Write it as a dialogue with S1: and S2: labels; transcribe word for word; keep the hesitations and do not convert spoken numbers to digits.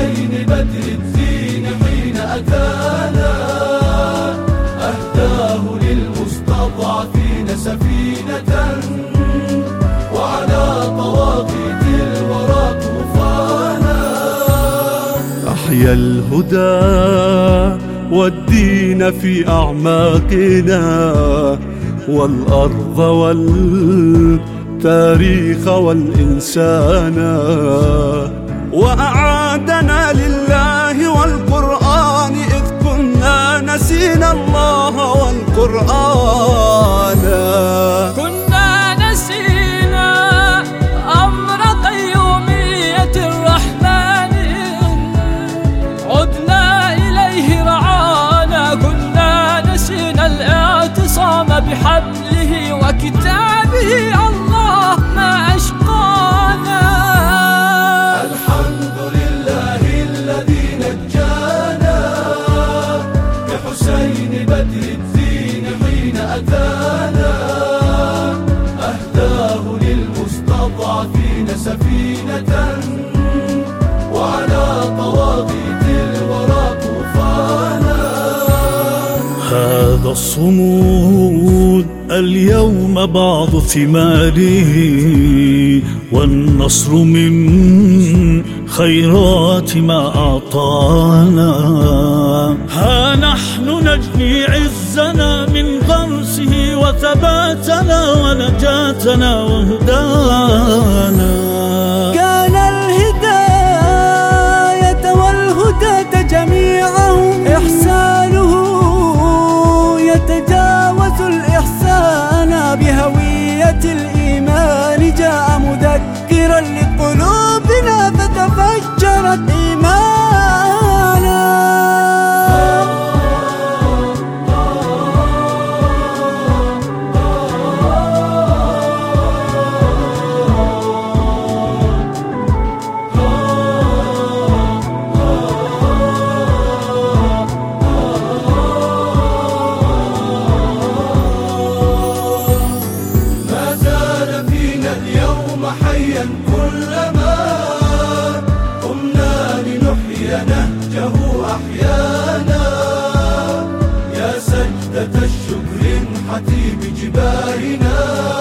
S1: حسين بدر الدين حين أتانا، أهداه للمستضعفين سفينة، وعلى طواغيت الورى طوفانا.
S2: أحيا الهدى والدين في أعماقنا، والأرض والتاريخ والإنسان، وأعادنا لله والقرآن إذ كنا نسينا الله والقرآن.
S3: كنا نسينا أمر قيومية الرحمن، عدنا إليه رعانا. كنا نسينا الاعتصام بحبله وكتابه، الله ما أشقانا.
S1: الحمد لله الذي نجانا بحسين بدر الدين حين أتانا، أهداه للمستضعفين سفينة، وعلى طواغيت الورى طوفانا.
S2: هذا الصمود اليوم بعض ثماره، والنصر من خيرات ما أعطانا. ها نحن نجني عزنا من غرسه، وثباتنا ونجاتنا وهدانا.
S4: كان الهداية والهداة جميعهم إحسانه يتجاوز الإحسان، بهوية الإيمان جاء مذكرا لقلوبنا فتفجرت إيمانا.
S1: حيا كلما قمنا لنحيي نهجه أحيانا، يا سجدة الشكر انحتي بجباهنا.